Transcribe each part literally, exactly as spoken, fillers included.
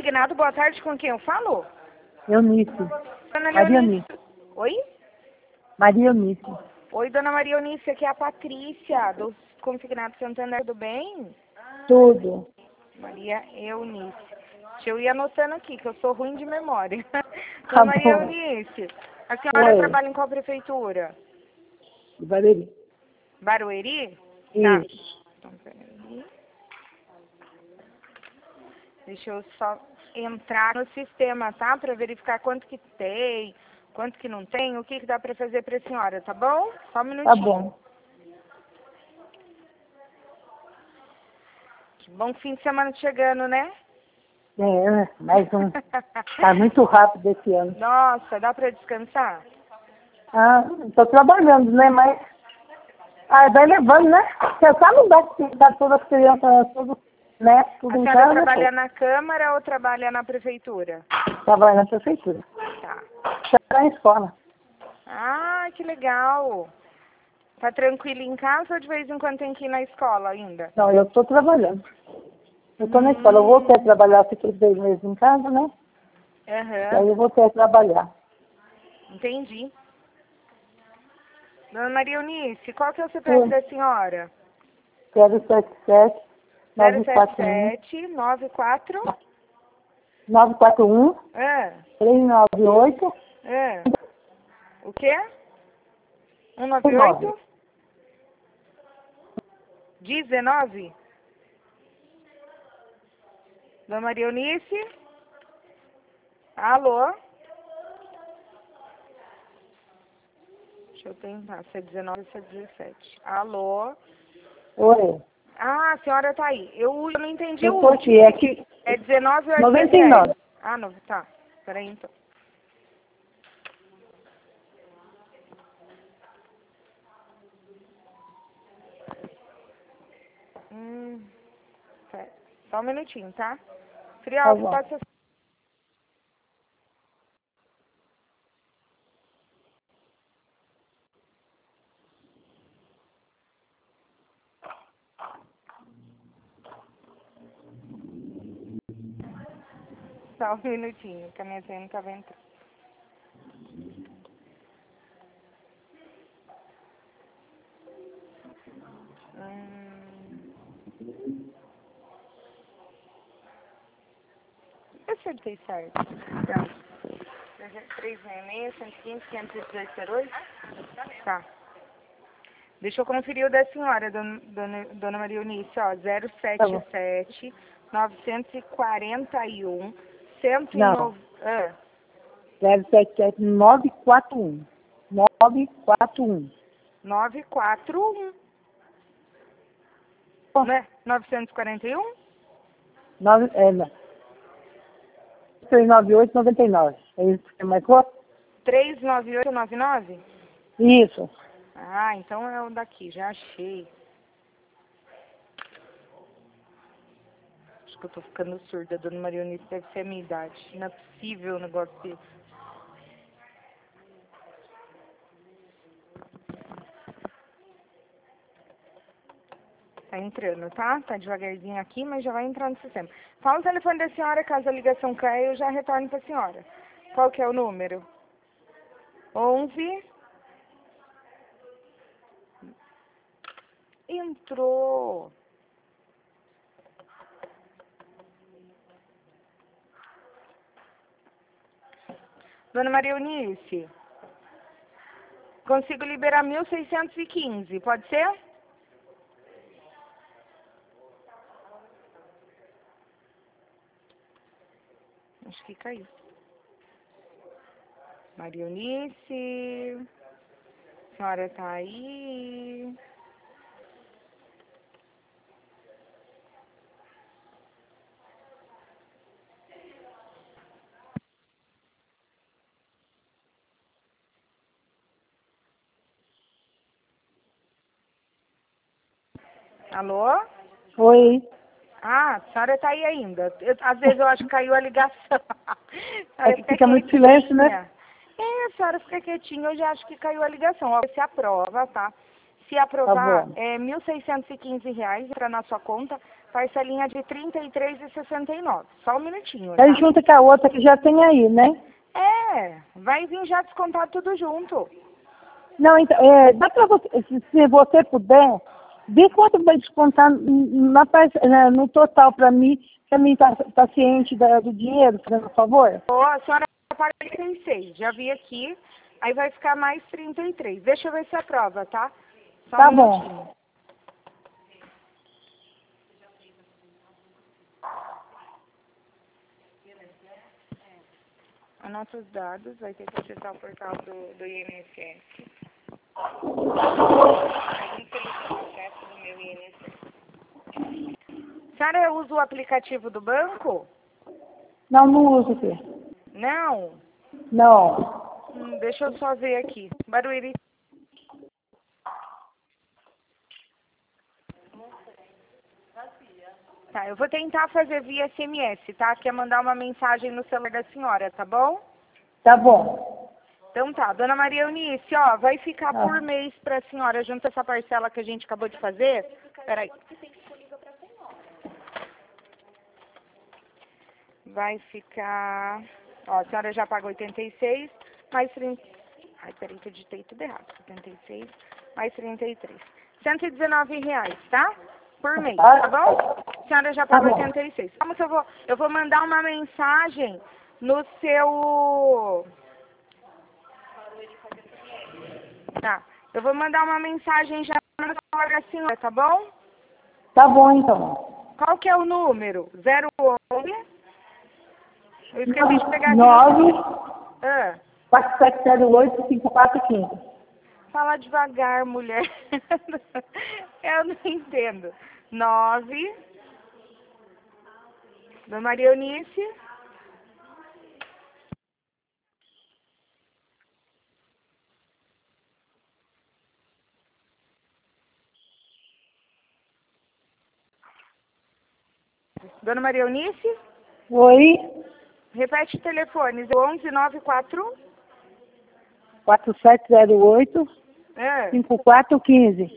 Consignado, boa tarde, com quem eu falo? Eunice. Dona Maria Leonice. Eunice. Oi? Maria Eunice. Oi, dona Maria Eunice, aqui é a Patrícia, do Consignado Santander, tudo bem? Tudo. Maria Eunice. Deixa eu ir anotando aqui, que eu sou ruim de memória. Tá Dona Maria bom. Eunice, a senhora Oi. trabalha em qual prefeitura? Valeri. Barueri? Tá. Isso. Então, peraí. Deixa eu só entrar no sistema, tá? Pra verificar quanto que tem, quanto que não tem, o que que dá pra fazer pra senhora, tá bom? Só um minutinho. Tá bom. Que bom fim de semana chegando, né? É, mais um. Tá muito rápido esse ano. Nossa, dá pra descansar? Ah, tô trabalhando, né? Mas. Ah, vai levando, né? Você só não dá que ficar todas as crianças, tudo, né? A Tudo em senhora casa. trabalha Pô. na Câmara ou trabalha na Prefeitura? Trabalho na prefeitura. Tá. Você tá na escola. Ah, que legal. Tá tranquilo em casa ou de vez em quando tem que ir na escola ainda? Não, eu tô trabalhando. Eu tô na Hum. escola. Eu voltei a trabalhar, fiquei seis meses em casa, né? E aí Aham, eu voltei a trabalhar. entendi. Dona Maria Eunice, qual que é o C P F da senhora? zero sete sete zero nove sete quatro um sete nove quatro nove quatro um Ah, três nove oito ah. O quê? um nove nove. oito dezenove? Dona Maria Eunice? Alô? Deixa eu tentar, se é dezenove ou se é dezessete. Alô? Oi. Ah, a senhora tá aí. Eu, eu não entendi Eu o tô aqui, último. é que É dezenove ou é noventa e dezessete? nove. Ah, não, tá. Peraí, então. Hum, pera. Só um minutinho, tá? Tá Frial, bom. pode ser... Só um minutinho, que a minha senha não tava entrando. Hum... Eu acertei certo. Então, trezentos e sessenta e seis, cento e quinze, quinhentos e dezoito, zero oito? Tá. Deixa eu conferir o da senhora, dona, dona, dona Maria Eunice, ó, zero Tá sete bom. sete novecentos e quarenta e um cento e Não. nove ah, zero sete sete nove quatro um nove quatro um nove quatro um, né? novecentos e quarenta e um? nove é, não. três nove oito noventa e nove. É isso que você marcou? três nove oito nove nove? Isso. Ah, então é o daqui, já achei. Acho que eu tô ficando surda, dona Maria Eunice, deve ser a minha idade. Não é possível um negócio desse. Tá entrando, tá? Tá devagarzinho aqui, mas já vai entrar no sistema. Fala o telefone da senhora, caso a ligação caia, eu já retorno pra senhora. Qual que é o número? onze. Entrou. Dona Maria Eunice, consigo liberar mil seiscentos e quinze, pode ser? Acho que caiu. Maria Eunice, a senhora tá aí? Alô? Oi. Ah, a senhora tá aí ainda. Eu, às vezes eu acho que caiu a ligação. A É senhora que fica fica muito silêncio, né? quietinha. É, a senhora fica quietinha, eu já acho que caiu a ligação. Ó, se aprova, tá? Se aprovar, Tá bom. é mil seiscentos e quinze reais para na sua conta, parcelinha de trinta e três reais e sessenta e nove centavos. Só um minutinho, tá? Aí junta com a outra que já tem aí, né? É, vai vir já descontar tudo junto. Não, então, é, dá pra você, se, se você puder, vê quanto vai descontar na, parce- na- no total para mim, para mim tá, tá ciente da- do dinheiro, fazendo favor? Ó, a senhora paga trinta e seis, já vi aqui, aí vai ficar mais trinta e três. Deixa eu ver se aprova, tá? Só Tá um bom. minutinho. Anota os dados, vai ter que acessar o portal do, do I N S S. Aí me solicita o acesso do meu I N S S. A senhora usa o aplicativo do banco? Não, não uso, filho. Não? Não. Hum, deixa eu só ver aqui. Barueri. Tá, eu vou tentar fazer via S M S, tá? Que é mandar uma mensagem no celular da senhora, tá bom? Tá bom. Então tá, dona Maria Eunice, ó, vai ficar Ah. por mês pra senhora, junto a essa parcela que a gente acabou de fazer. Peraí. Vai ficar... Ó, a senhora já paga oitenta e seis, mais trinta... Ai, peraí que eu digitei tudo errado. oitenta e seis, mais trinta e três. cento e dezenove reais, tá? Por mês, tá bom? A senhora já Tá paga bom. oitenta e seis. Como que eu vou... Eu vou mandar uma mensagem no seu... Tá. Eu vou mandar uma mensagem já no celular da senhora, tá bom? Tá bom, então. Qual que é o número? zero onze. Eu esqueci de pegar aqui. nove, Ah, quatro sete zero oito, cinco quatro um cinco. fala devagar, mulher. Eu não entendo. Nove. Dona Maria Eunice. Dona Maria Eunice. Oi, Repete o telefone. onze nove quatro um. quatro sete zero oito, Ah, cinco quatro um cinco.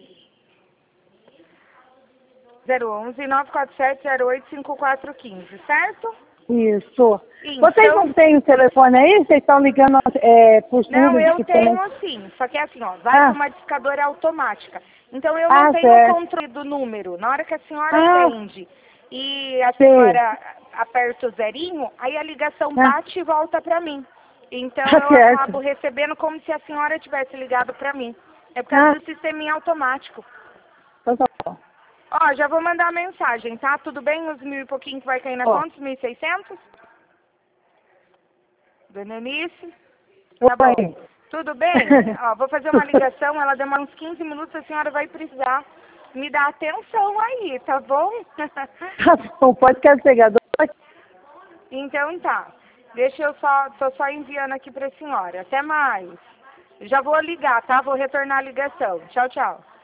zero onze nove quatro sete zero oito cinco quatro um cinco, certo? Isso. Então- Vocês não têm o telefone aí? Vocês estão ligando é, por Não, tudo? eu que tenho também- sim, só que é assim, ó, vai Ah. para uma discadora automática. Então eu Ah, não tenho certo. controle do número. Na hora que a senhora Ah. atende e a Sei. senhora aperta o zerinho, aí a ligação Ah. bate e volta para mim. Então Tá eu certo. acabo recebendo como se a senhora tivesse ligado para mim. É por causa Ah. do sisteminha automático. Então tá bom. Ó, já vou mandar a mensagem, tá? Tudo bem? Os mil e pouquinho que vai cair na Ó. conta, os mil e seiscentos? Dona Eunice? Tá bom. Oi. Tudo bem? Ó, vou fazer uma ligação, ela demora uns quinze minutos, a senhora vai precisar me dar atenção aí, tá bom? Tá bom, pode carregador. Então tá. Deixa eu só, tô só enviando aqui pra senhora. Até mais. Já vou ligar, tá? Vou retornar a ligação. Tchau, tchau.